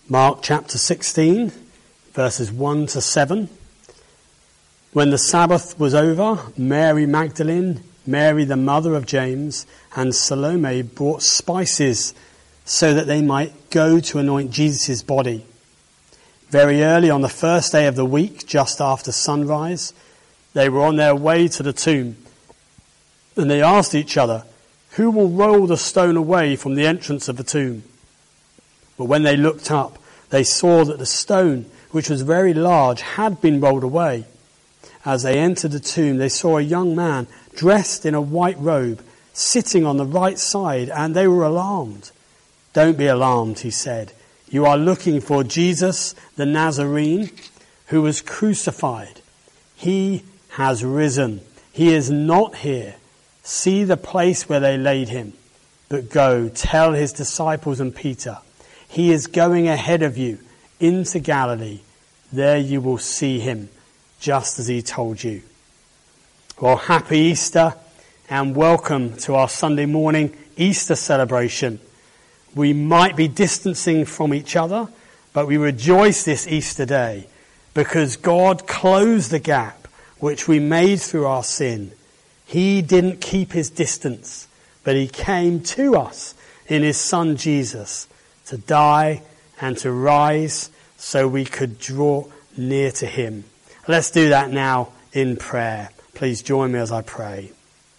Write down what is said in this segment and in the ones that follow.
Mark chapter 16, verses 1 to 7. When the Sabbath was over, Mary Magdalene, Mary the mother of James, and Salome brought spices so that they might go to anoint Jesus' body. Very early on the first day of the week, just after sunrise, they were on their way to the tomb. And they asked each other, "Who will roll the stone away from the entrance of the tomb?" But when they looked up, they saw that the stone, which was very large, had been rolled away. As they entered the tomb, they saw a young man dressed in a white robe, sitting on the right side, and they were alarmed. "Don't be alarmed," he said. "You are looking for Jesus, the Nazarene, who was crucified. He has risen. He is not here. See the place where they laid him. But go, tell his disciples and Peter, he is going ahead of you into Galilee. There you will see him, just as he told you." Well, happy Easter and welcome to our Sunday morning Easter celebration. We might be distancing from each other, but we rejoice this Easter day because God closed the gap which we made through our sin. He didn't keep his distance, but he came to us in his Son Jesus to die and to rise so we could draw near to him. Let's do that now in prayer. Please join me as I pray.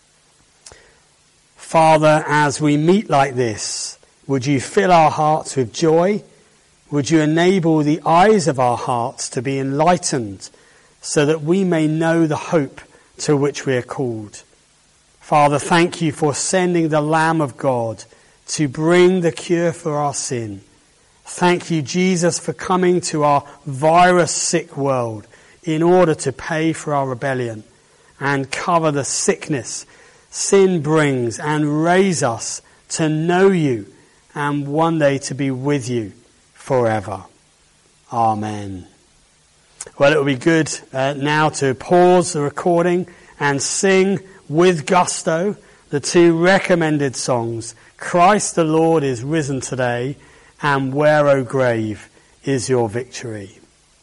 Father, as we meet like this, would you fill our hearts with joy? Would you enable the eyes of our hearts to be enlightened so that we may know the hope to which we are called? Father, thank you for sending the Lamb of God to bring the cure for our sin. Thank you, Jesus, for coming to our virus-sick world in order to pay for our rebellion and cover the sickness sin brings and raise us to know you and one day to be with you forever. Amen. Well, it will be good now to pause the recording and sing with gusto the two recommended songs, "Christ the Lord is risen today," and "Where, O grave, is your victory?"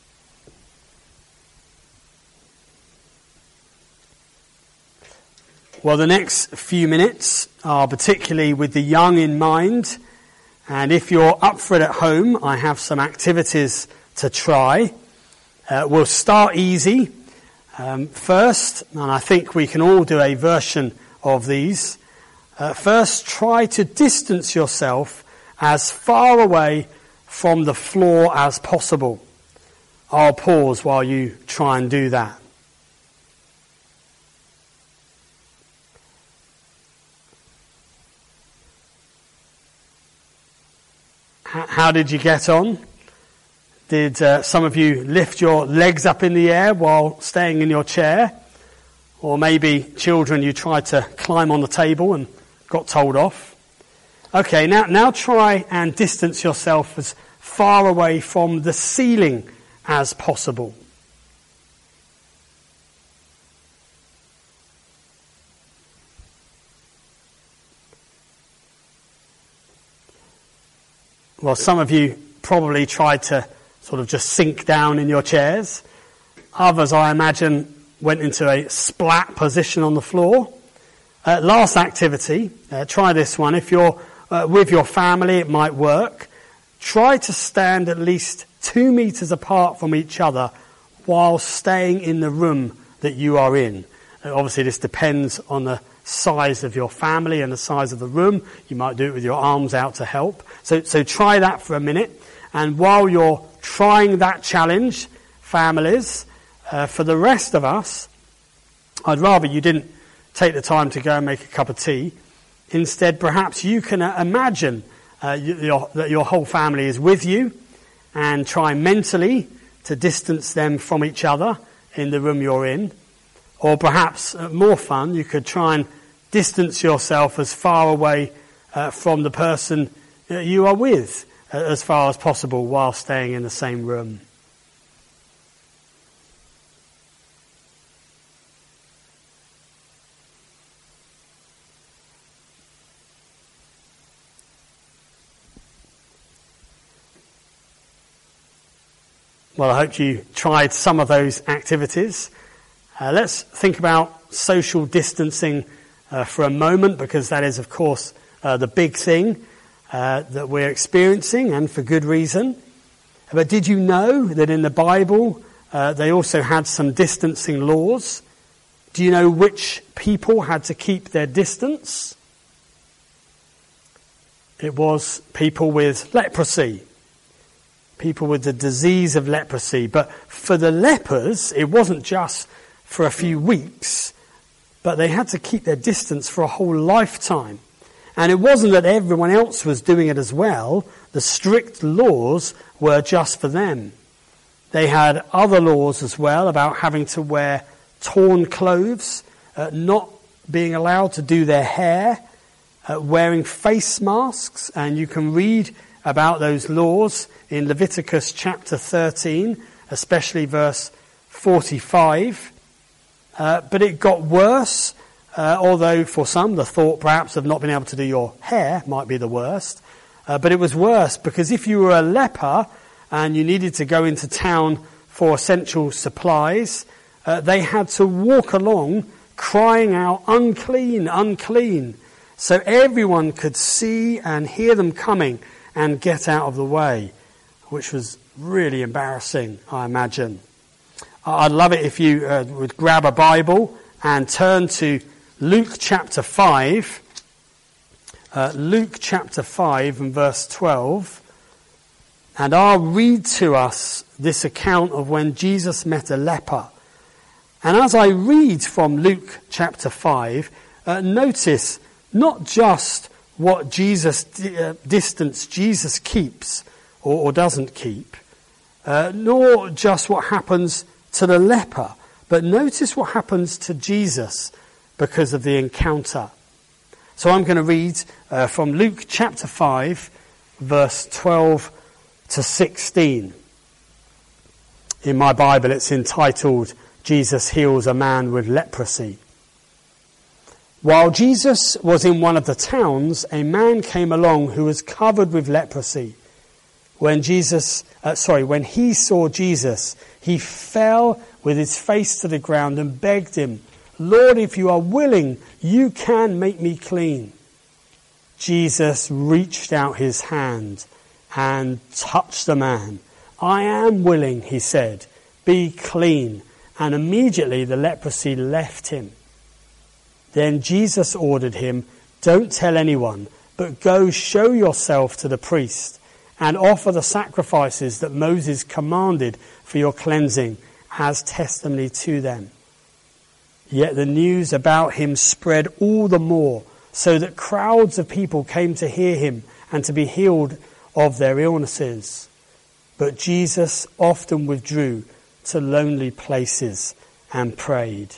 Well, the next few minutes are particularly with the young in mind. And if you're up for it at home, I have some activities to try. We'll start easy first, and I think we can all do a version of these. First, try to distance yourself as far away from the floor as possible. I'll pause while you try and do that. How did you get on? Did some of you lift your legs up in the air while staying in your chair? Or maybe children, you tried to climb on the table and got told off. Okay, now try and distance yourself as far away from the ceiling as possible. Well, some of you probably tried to sort of just sink down in your chairs. Others, I imagine, went into a splat position on the floor. Last activity, try this one. If you're with your family, it might work. Try to stand at least 2 meters apart from each other while staying in the room that you are in. Obviously, this depends on the size of your family and the size of the room. You might do it with your arms out to help. So try that for a minute. And while you're trying that challenge, families, for the rest of us, I'd rather you didn't take the time to go and make a cup of tea. Instead, perhaps you can imagine that your whole family is with you and try mentally to distance them from each other in the room you're in. Or perhaps more fun, you could try and distance yourself as far away from the person you are with as far as possible while staying in the same room. Well, I hope you tried some of those activities. Let's think about social distancing for a moment, because that is, of course, the big thing that we're experiencing, and for good reason. But did you know that in the Bible they also had some distancing laws? Do you know which people had to keep their distance? It was people with leprosy, people with the disease of leprosy. But for the lepers, it wasn't just for a few weeks, but they had to keep their distance for a whole lifetime. And it wasn't that everyone else was doing it as well. The strict laws were just for them. They had other laws as well about having to wear torn clothes, not being allowed to do their hair, wearing face masks. And you can read about those laws in Leviticus chapter 13, especially verse 45. But it got worse, although for some the thought perhaps of not being able to do your hair might be the worst. But it was worse because if you were a leper and you needed to go into town for essential supplies, they had to walk along crying out, "Unclean, unclean," so everyone could see and hear them coming and get out of the way, which was really embarrassing, I imagine. I'd love it if you would grab a Bible and turn to Luke chapter 5. Luke chapter 5 and verse 12. And I'll read to us this account of when Jesus met a leper. And as I read from Luke chapter 5, notice not just what distance Jesus keeps or doesn't keep, nor just what happens to the leper, but notice what happens to Jesus because of the encounter. So I'm going to read from Luke chapter 5, verse 12 to 16. In my Bible it's entitled, Jesus Heals a Man with Leprosy. While Jesus was in one of the towns, a man came along who was covered with leprosy. When he saw Jesus, he fell with his face to the ground and begged him, "Lord, if you are willing, you can make me clean." Jesus reached out his hand and touched the man. "I am willing," he said, "be clean." And immediately the leprosy left him. Then Jesus ordered him, "Don't tell anyone, but go show yourself to the priest and offer the sacrifices that Moses commanded for your cleansing as testimony to them." Yet the news about him spread all the more, so that crowds of people came to hear him and to be healed of their illnesses. But Jesus often withdrew to lonely places and prayed.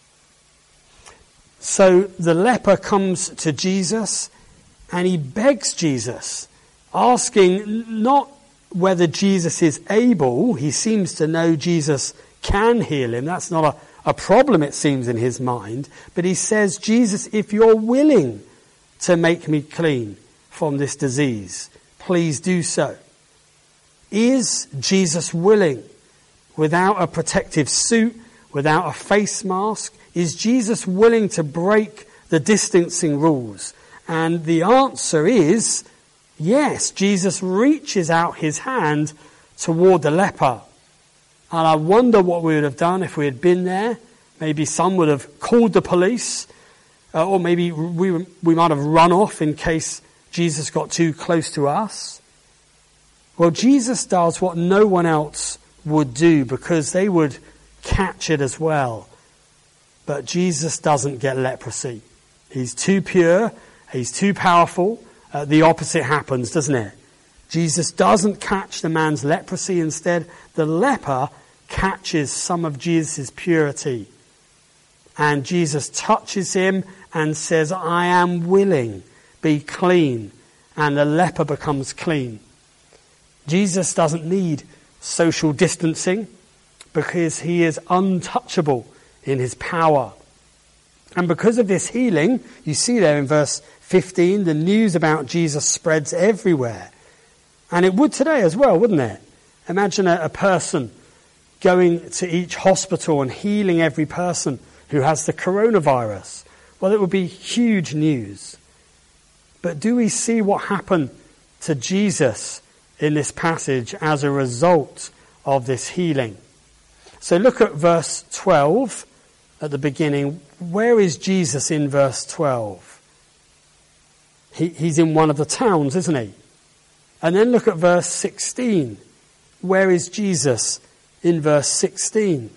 So the leper comes to Jesus and he begs Jesus, asking not whether Jesus is able. He seems to know Jesus can heal him. That's not a problem, it seems, in his mind. But he says, "Jesus, if you're willing to make me clean from this disease, please do so." Is Jesus willing? Without a protective suit, without a face mask, is Jesus willing to break the distancing rules? And the answer is yes. Jesus reaches out his hand toward the leper. And I wonder what we would have done if we had been there. Maybe some would have called the police, or maybe we might have run off in case Jesus got too close to us. Well, Jesus does what no one else would do because they would catch it as well. But Jesus doesn't get leprosy. He's too pure, he's too powerful. The opposite happens, doesn't it? Jesus doesn't catch the man's leprosy. Instead, the leper catches some of Jesus' purity. And Jesus touches him and says, "I am willing, be clean." And the leper becomes clean. Jesus doesn't need social distancing because he is untouchable in his power. And because of this healing, you see there in verse 15, the news about Jesus spreads everywhere. And it would today as well, wouldn't it? Imagine a person going to each hospital and healing every person who has the coronavirus. Well, it would be huge news. But do we see what happened to Jesus in this passage as a result of this healing? So look at verse 12 at the beginning. Where is Jesus in verse 12? He's in one of the towns, isn't he? And then look at verse 16. Where is Jesus in verse 16?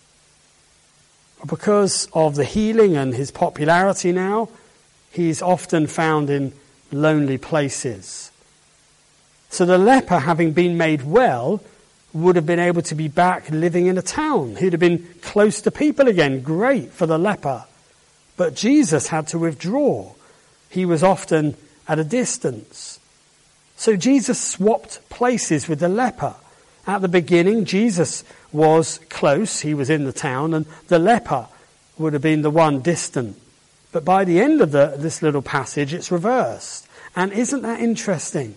Because of the healing and his popularity now, he's often found in lonely places. So the leper, having been made well, would have been able to be back living in a town. He'd have been close to people again. Great for the leper. But Jesus had to withdraw. He was often at a distance. So Jesus swapped places with the leper. At the beginning, Jesus was close. He was in the town, and the leper would have been the one distant. But by the end of this little passage, it's reversed. And isn't that interesting?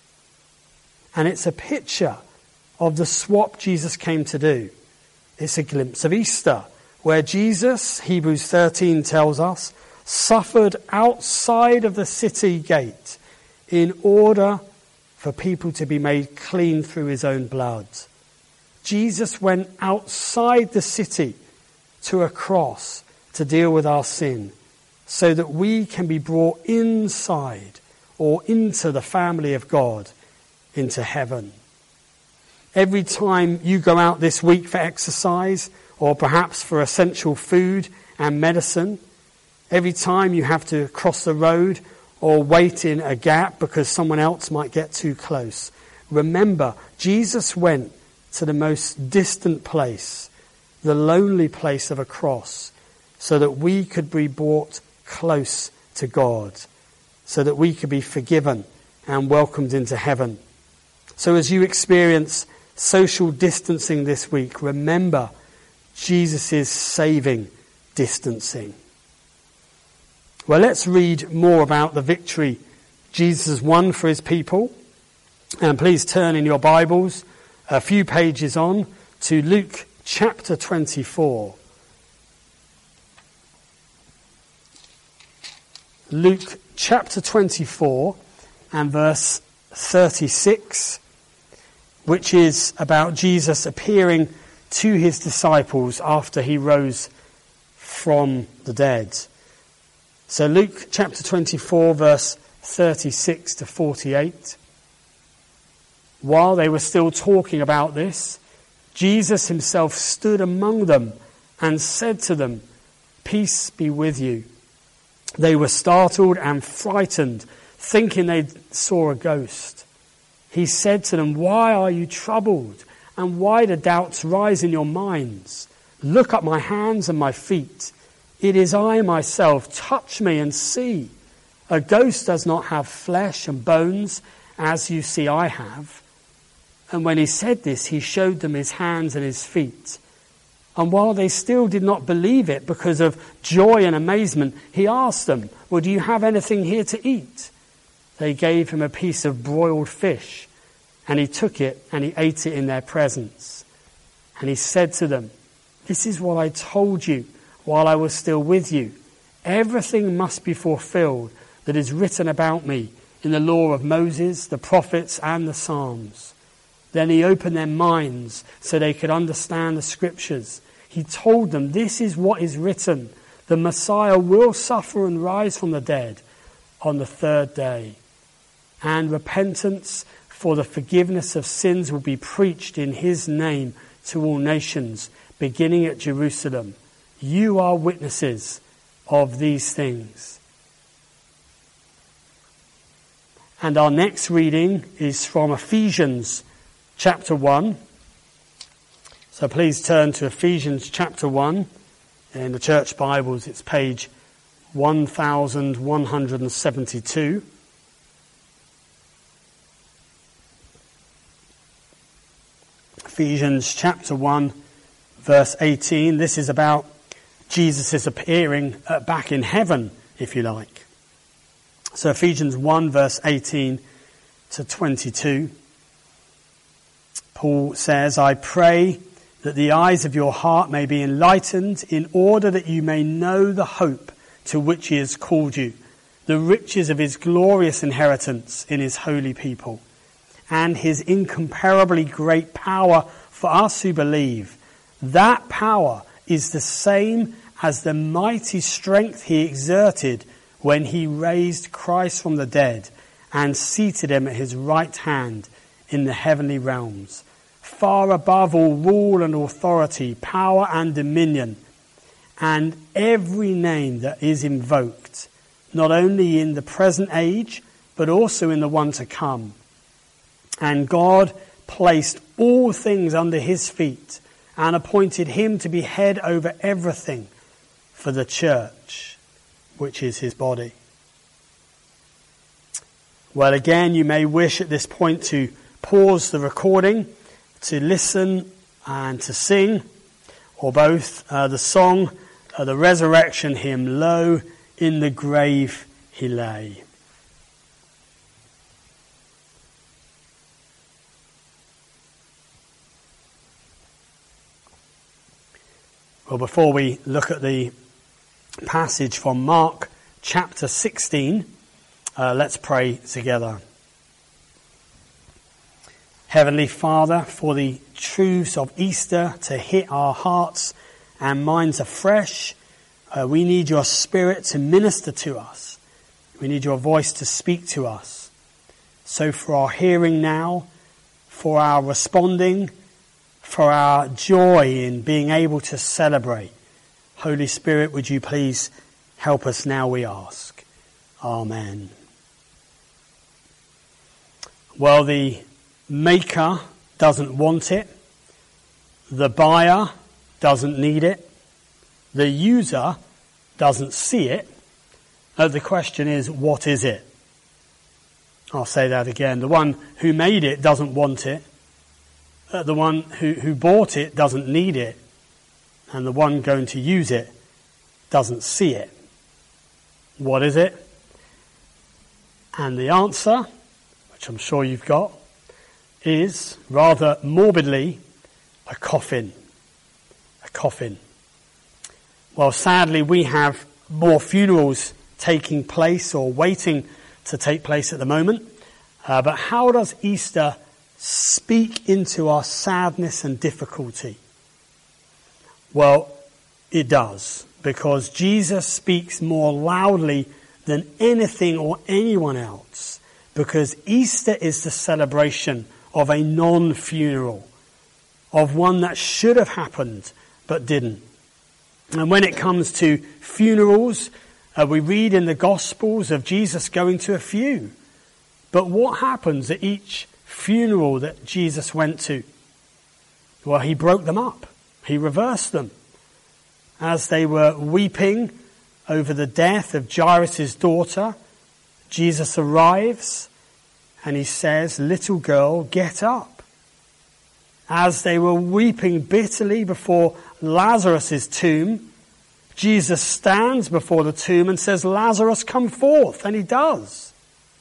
And it's a picture of the swap Jesus came to do. It's a glimpse of Easter, where Jesus, Hebrews 13 tells us, suffered outside of the city gate in order for people to be made clean through his own blood. Jesus went outside the city to a cross to deal with our sin, so that we can be brought inside or into the family of God, into heaven. Every time you go out this week for exercise, or perhaps for essential food and medicine, every time you have to cross the road or wait in a gap because someone else might get too close, remember, Jesus went to the most distant place, the lonely place of a cross, so that we could be brought close to God, so that we could be forgiven and welcomed into heaven. So as you experience social distancing this week, remember Jesus' saving distancing. Well, let's read more about the victory Jesus has won for his people. And please turn in your Bibles a few pages on to Luke chapter 24. Luke chapter 24 and verse 36, which is about Jesus appearing to his disciples after he rose from the dead. So Luke chapter 24, verse 36 to 48. While they were still talking about this, Jesus himself stood among them and said to them, "Peace be with you." They were startled and frightened, thinking they saw a ghost. He said to them, "Why are you troubled? And why do doubts rise in your minds? Look at my hands and my feet. It is I myself. Touch me and see. A ghost does not have flesh and bones, as you see I have." And when he said this, he showed them his hands and his feet. And while they still did not believe it because of joy and amazement, he asked them, "Well, do you have anything here to eat?" They gave him a piece of broiled fish, and he took it and he ate it in their presence. And he said to them, "This is what I told you while I was still with you. Everything must be fulfilled that is written about me in the law of Moses, the prophets, and the Psalms." Then he opened their minds so they could understand the scriptures. He told them, "This is what is written. The Messiah will suffer and rise from the dead on the third day. And repentance for the forgiveness of sins will be preached in his name to all nations, beginning at Jerusalem. You are witnesses of these things." And our next reading is from Ephesians chapter 1. So please turn to Ephesians chapter 1. In the church Bibles, it's page 1172. Ephesians chapter 1, verse 18. This is about Jesus' appearing back in heaven, if you like. So Ephesians 1, verse 18 to 22. Paul says, I pray that the eyes of your heart may be enlightened in order that you may know the hope to which he has called you, the riches of his glorious inheritance in his holy people, and his incomparably great power for us who believe. That power is the same as the mighty strength he exerted when he raised Christ from the dead and seated him at his right hand in the heavenly realms, far above all rule and authority, power and dominion, and every name that is invoked, not only in the present age, but also in the one to come. And God placed all things under his feet and appointed him to be head over everything for the church, which is his body. Well, again, you may wish at this point to pause the recording, to listen and to sing, or both, the song, the resurrection hymn, Lo, in the grave he lay. Well, before we look at the passage from Mark chapter 16, let's pray together. Heavenly Father, for the truths of Easter to hit our hearts and minds afresh, we need your Spirit to minister to us. We need your voice to speak to us. So for our hearing now, for our responding, for our joy in being able to celebrate, Holy Spirit, would you please help us now, we ask. Amen. Well, the maker doesn't want it. The buyer doesn't need it. The user doesn't see it. The question is, what is it? I'll say that again. The one who made it doesn't want it. The one who bought it doesn't need it. And the one going to use it doesn't see it. What is it? And the answer, which I'm sure you've got, is rather morbidly a coffin. A coffin. Well, sadly, we have more funerals taking place or waiting to take place at the moment. But how does Easter speak into our sadness and difficulty? Well, it does, because Jesus speaks more loudly than anything or anyone else, because Easter is the celebration of a non-funeral, of one that should have happened but didn't. And when it comes to funerals, we read in the Gospels of Jesus going to a few. But what happens at each funeral that Jesus went to? Well, he broke them up. He reversed them. As they were weeping over the death of Jairus' daughter, Jesus arrives and he says, "Little girl, get up." As they were weeping bitterly before Lazarus' tomb, Jesus stands before the tomb and says, "Lazarus, come forth," and he does.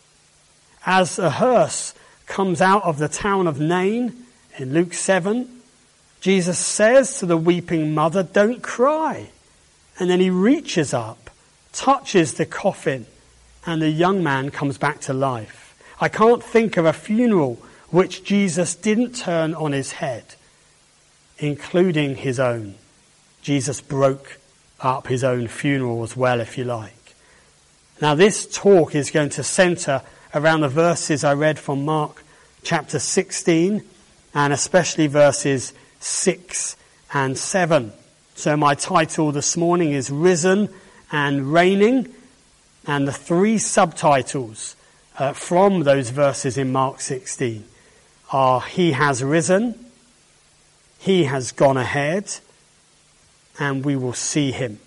As a hearse comes out of the town of Nain in Luke 7, Jesus says to the weeping mother, "Don't cry." And then he reaches up, touches the coffin, and the young man comes back to life. I can't think of a funeral which Jesus didn't turn on his head, including his own. Jesus broke up his own funeral as well, if you like. Now, this talk is going to centre around the verses I read from Mark chapter 16, and especially verses 6 and 7. So my title this morning is Risen and Reigning, and the three subtitles from those verses in Mark 16 are He has risen, He has gone ahead, and we will see Him.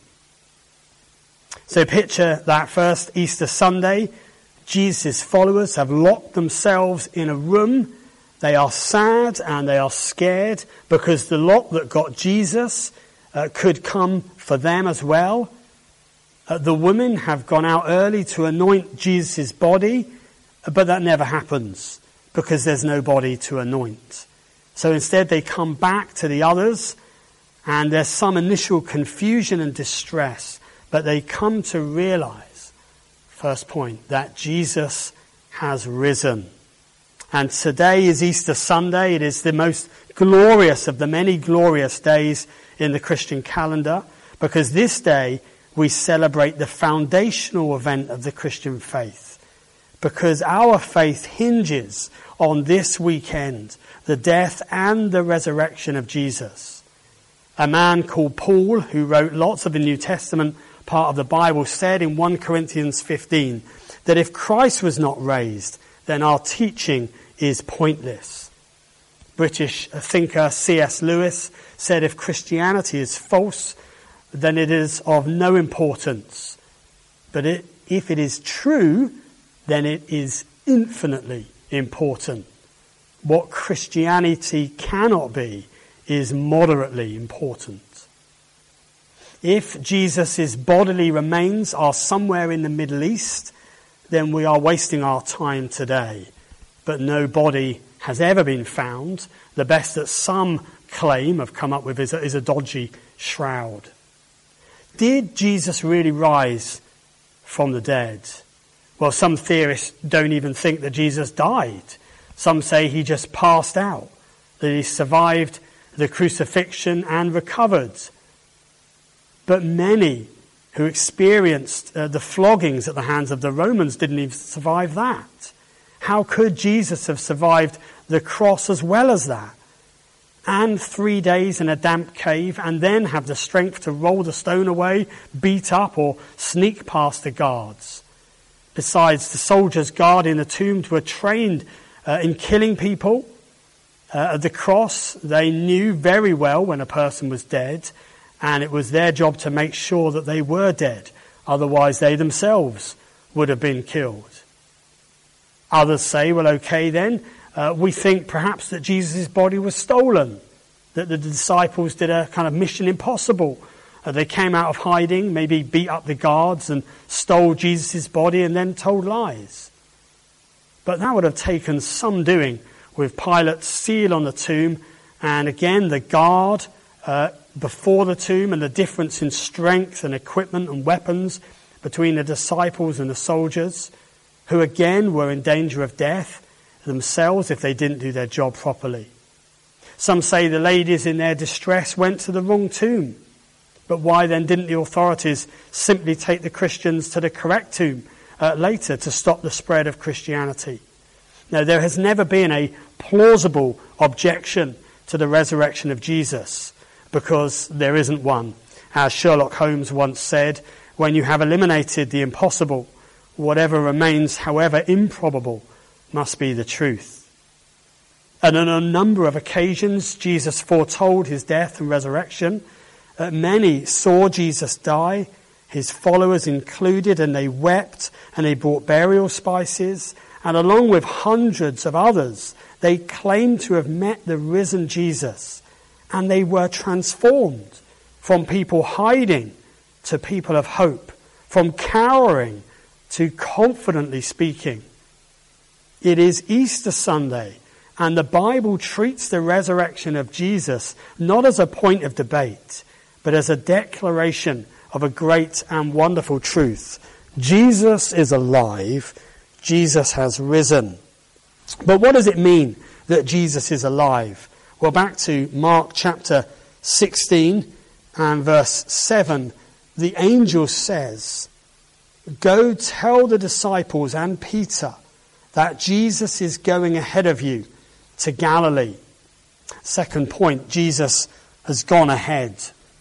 So picture that first Easter Sunday. Jesus' followers have locked themselves in a room. They are sad and they are scared because the lot that got Jesus could come for them as well. The women have gone out early to anoint Jesus' body, but that never happens because there's no body to anoint. So instead they come back to the others, and there's some initial confusion and distress, but they come to realize, first point, that Jesus has risen. And today is Easter Sunday. It is the most glorious of the many glorious days in the Christian calendar, because this day we celebrate the foundational event of the Christian faith. Because our faith hinges on this weekend, the death and the resurrection of Jesus. A man called Paul, who wrote lots of the New Testament part of the Bible, said in 1 Corinthians 15 that if Christ was not raised, then our teaching is pointless. British thinker C.S. Lewis said if Christianity is false, then it is of no importance. But if it is true, then it is infinitely important. What Christianity cannot be is moderately important. If Jesus' bodily remains are somewhere in the Middle East, then we are wasting our time today. But no body has ever been found. The best that some claim have come up with is a dodgy shroud. Did Jesus really rise from the dead? Well, some theorists don't even think that Jesus died. Some say he just passed out, that he survived the crucifixion and recovered. But many who experienced the floggings at the hands of the Romans didn't even survive that. How could Jesus have survived the cross as well as that? And 3 days in a damp cave, and then have the strength to roll the stone away, beat up, or sneak past the guards. Besides, the soldiers guarding the tomb were trained in killing people. At the cross, they knew very well when a person was dead, and it was their job to make sure that they were dead. Otherwise, they themselves would have been killed. Others say, well, okay then, we think perhaps that Jesus' body was stolen, that the disciples did a kind of mission impossible. They came out of hiding, maybe beat up the guards and stole Jesus' body and then told lies. But that would have taken some doing, with Pilate's seal on the tomb, and again the guard before the tomb, and the difference in strength and equipment and weapons between the disciples and the soldiers, who again were in danger of death themselves if they didn't do their job properly. Some say the ladies in their distress went to the wrong tomb. But why then didn't the authorities simply take the Christians to the correct tomb later to stop the spread of Christianity? Now, there has never been a plausible objection to the resurrection of Jesus, because there isn't one. As Sherlock Holmes once said, when you have eliminated the impossible, whatever remains, however improbable, must be the truth. And on a number of occasions, Jesus foretold his death and resurrection. Many saw Jesus die, his followers included, and they wept, and they brought burial spices. And along with hundreds of others, they claimed to have met the risen Jesus. And they were transformed from people hiding to people of hope, from cowering to confidently speaking. It is Easter Sunday, and the Bible treats the resurrection of Jesus not as a point of debate, but as a declaration of a great and wonderful truth. Jesus is alive. Jesus has risen. But what does it mean that Jesus is alive? Well, back to Mark chapter 16 and verse 7, the angel says, "Go tell the disciples and Peter that Jesus is going ahead of you to Galilee." Second point, Jesus has gone ahead.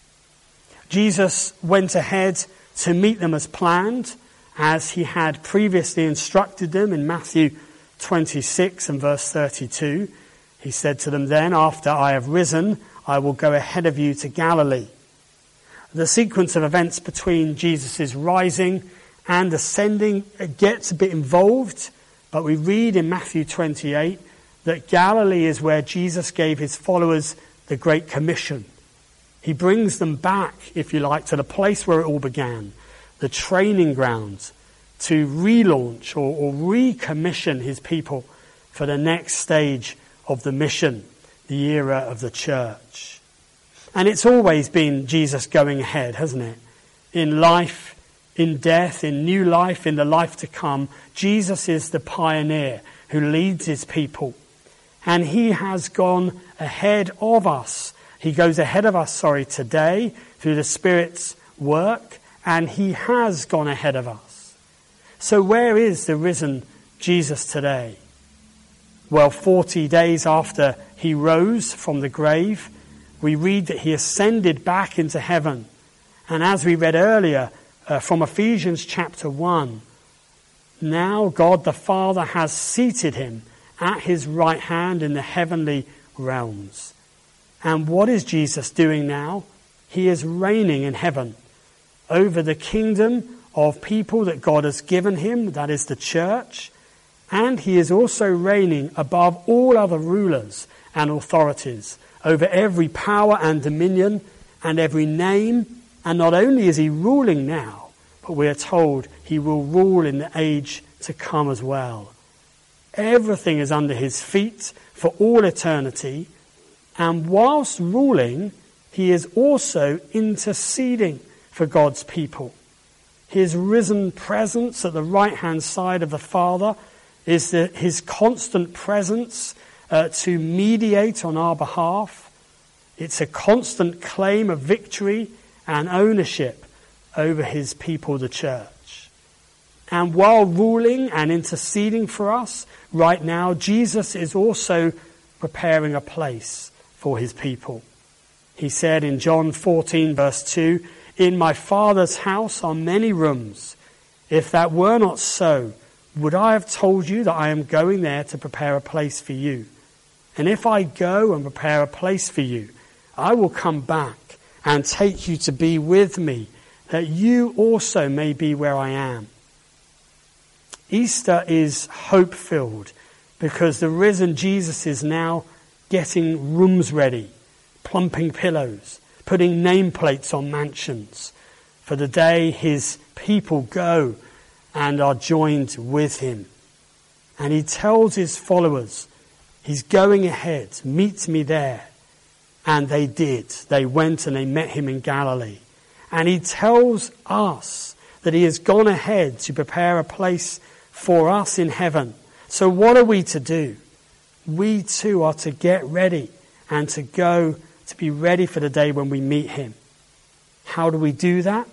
Jesus went ahead to meet them as planned, as he had previously instructed them in Matthew 26 and verse 32. He said to them then, "After I have risen, I will go ahead of you to Galilee." The sequence of events between Jesus' rising and ascending gets a bit involved, but we read in Matthew 28 that Galilee is where Jesus gave his followers the Great Commission. He brings them back, if you like, to the place where it all began, the training grounds, to relaunch or recommission his people for the next stage of the mission, the era of the church. And it's always been Jesus going ahead, hasn't it? In life, in death, in new life, in the life to come, Jesus is the pioneer who leads his people. And he has gone ahead of us. He goes ahead of us, today through the Spirit's work, and he has gone ahead of us. So where is the risen Jesus today? Well, 40 days after he rose from the grave, we read that he ascended back into heaven. And as we read earlier from Ephesians chapter 1, now God the Father has seated him at his right hand in the heavenly realms. And what is Jesus doing now? He is reigning in heaven over the kingdom of people that God has given him, that is the church. And he is also reigning above all other rulers and authorities, over every power and dominion and every name. And not only is he ruling now, but we are told he will rule in the age to come as well. Everything is under his feet for all eternity. And whilst ruling, he is also interceding for God's people. His risen presence at the right-hand side of the Father is his constant presence to mediate on our behalf. It's a constant claim of victory and ownership over his people, the church. And while ruling and interceding for us, right now, Jesus is also preparing a place for his people. He said in John 14, verse 2, "In my Father's house are many rooms. If that were not so, would I have told you that I am going there to prepare a place for you? And if I go and prepare a place for you, I will come back and take you to be with me, that you also may be where I am." Easter is hope-filled because the risen Jesus is now getting rooms ready, plumping pillows, putting nameplates on mansions for the day his people go and are joined with him. And he tells his followers, he's going ahead, meet me there. And they did. They went and they met him in Galilee. And he tells us that he has gone ahead to prepare a place for us in heaven. So what are we to do? We too are to get ready and to go to be ready for the day when we meet him. How do we do that?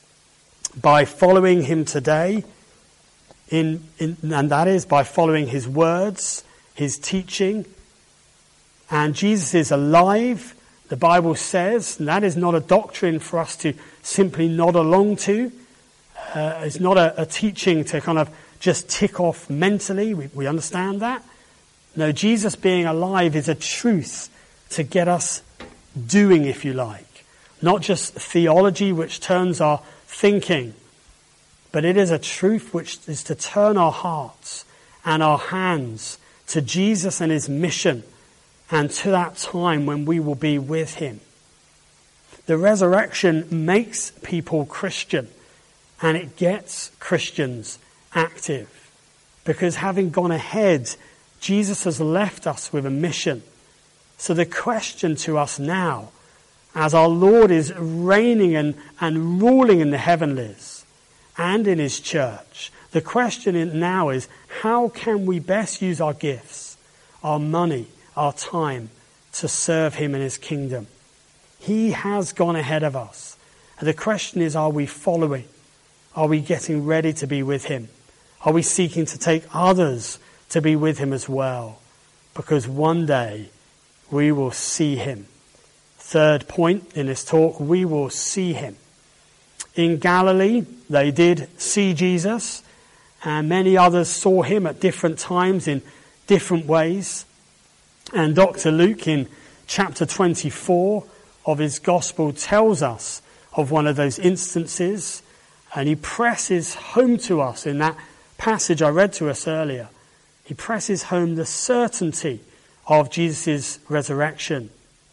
By following him today, and that is by following his words, his teaching. And Jesus is alive, the Bible says, and that is not a doctrine for us to simply nod along to. It's not a teaching to kind of just tick off mentally. We understand that. No, Jesus being alive is a truth to get us doing, if you like. Not just theology which turns our thinking, but it is a truth which is to turn our hearts and our hands to Jesus and his mission, and to that time when we will be with him. The resurrection makes people Christian, and it gets Christians active. Because having gone ahead, Jesus has left us with a mission. So the question to us now, as our Lord is reigning and ruling in the heavenlies and in his church, the question now is, how can we best use our gifts, our money, our time to serve him in his kingdom? He has gone ahead of us. And the question is, are we following? Are we getting ready to be with him? Are we seeking to take others to be with him as well? Because one day we will see him. Third point in this talk, we will see him. In Galilee, they did see Jesus, and many others saw him at different times in different ways. And Dr. Luke in chapter 24 of his gospel tells us of one of those instances, and he presses home to us in that passage I read to us earlier. He presses home the certainty of Jesus' resurrection.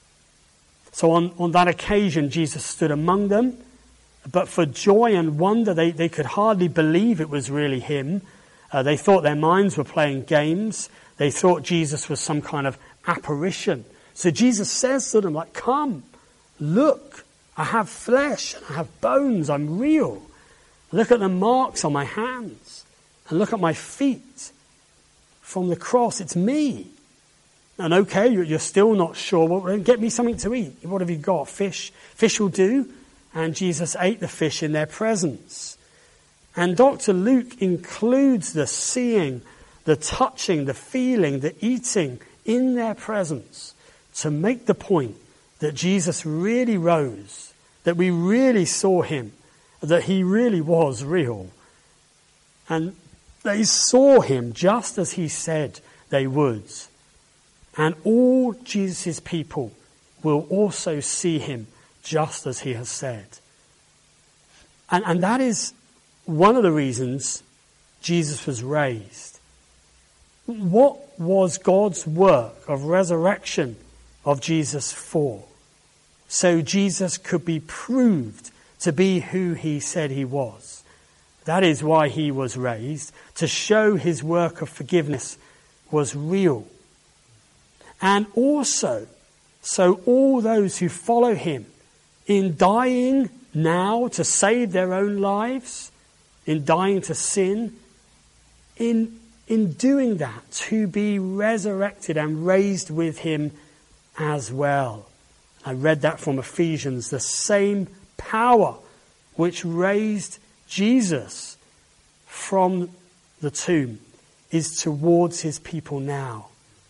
So on that occasion, Jesus stood among them, but for joy and wonder, they could hardly believe it was really him. They thought their minds were playing games. They thought Jesus was some kind of apparition So Jesus says to them, like, come, look, I have flesh, and I have bones, I'm real. Look at the marks on my hands, and look at my feet. From the cross, it's me. And okay, you're still not sure. Well, then get me something to eat. What have you got? Fish? Fish will do. And Jesus ate the fish in their presence. And Dr. Luke includes the seeing, the touching, the feeling, the eating in their presence to make the point that Jesus really rose, that we really saw him, that he really was real. And they saw him just as he said they would. And all Jesus' people will also see him just as he has said. And that is one of the reasons Jesus was raised. What was God's work of resurrection of Jesus for? So Jesus could be proved to be who he said he was. That is why he was raised, to show his work of forgiveness was real. And also, so all those who follow him in dying now to save their own lives, in dying to sin, in doing that, to be resurrected and raised with him as well. I read that from Ephesians. The same power which raised Jesus from the tomb is towards his people now.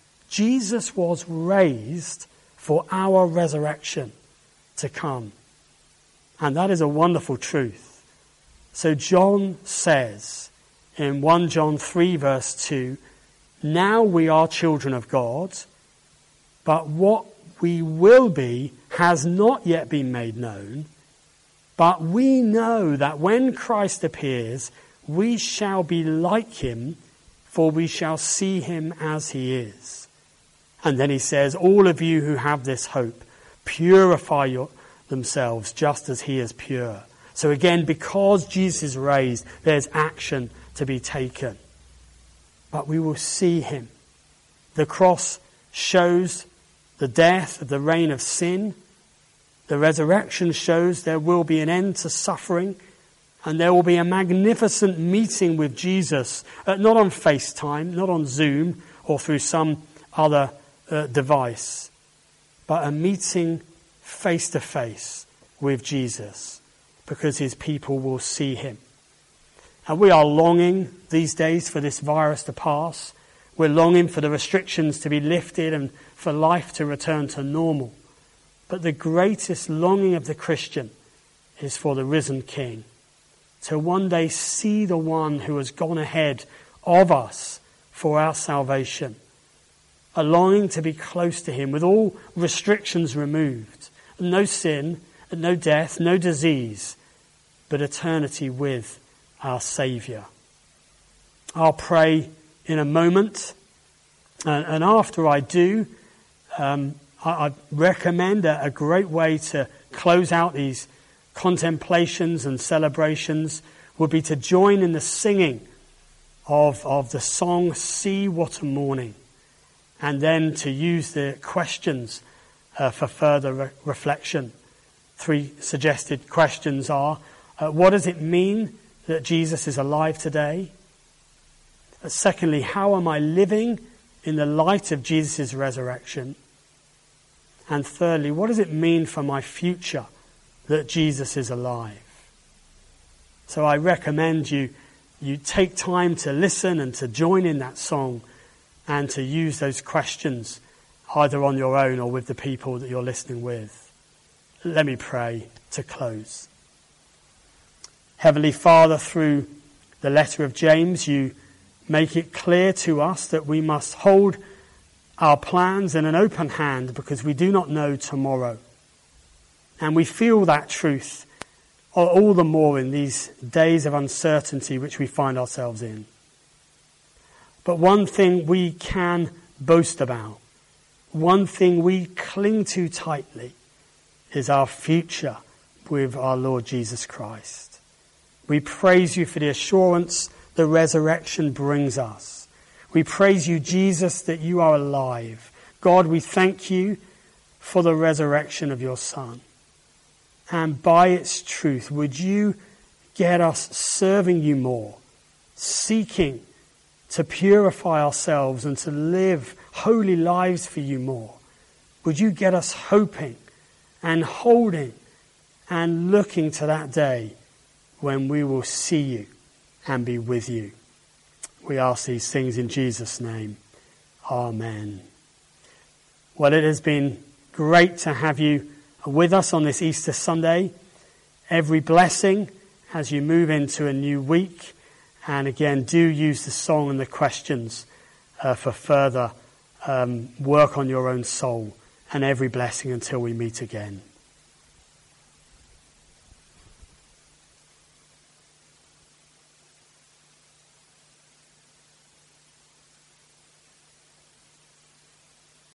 Jesus was raised for our resurrection to come. And that is a wonderful truth. So John says in 1 John 3 verse 2, now we are children of God, but what we will be has not yet been made known. But we know that when Christ appears, we shall be like him, for we shall see him as he is. And then he says, all of you who have this hope, purify themselves just as he is pure. So again, because Jesus is raised, there's action to be taken. But we will see him. The cross shows the death, the reign of sin. The resurrection shows there will be an end to suffering, and there will be a magnificent meeting with Jesus, not on FaceTime, not on Zoom or through some other device, but a meeting face to face with Jesus, because his people will see him. And we are longing these days for this virus to pass. We're longing for the restrictions to be lifted and for life to return to normal. But the greatest longing of the Christian is for the risen King, to one day see the one who has gone ahead of us for our salvation. A longing to be close to him with all restrictions removed. No sin, no death, no disease, but eternity with our Saviour. I'll pray in a moment, and after I do, I recommend a great way to close out these contemplations and celebrations would be to join in the singing of the song, See What a Morning, and then to use the questions for further reflection. 3 suggested questions are, what does it mean that Jesus is alive today? Secondly, how am I living in the light of Jesus' resurrection? And thirdly, what does it mean for my future that Jesus is alive? So I recommend you take time to listen and to join in that song and to use those questions either on your own or with the people that you're listening with. Let me pray to close. Heavenly Father, through the letter of James, you make it clear to us that we must hold our plans in an open hand because we do not know tomorrow. And we feel that truth all the more in these days of uncertainty which we find ourselves in. But one thing we can boast about, one thing we cling to tightly, is our future with our Lord Jesus Christ. We praise you for the assurance the resurrection brings us. We praise you, Jesus, that you are alive. God, we thank you for the resurrection of your Son. And by its truth, would you get us serving you more, seeking to purify ourselves and to live holy lives for you more? Would you get us hoping and holding and looking to that day when we will see you and be with you? We ask these things in Jesus' name. Amen. Well, it has been great to have you with us on this Easter Sunday. Every blessing as you move into a new week. And again, do use the song and the questions for further work on your own soul. And every blessing until we meet again.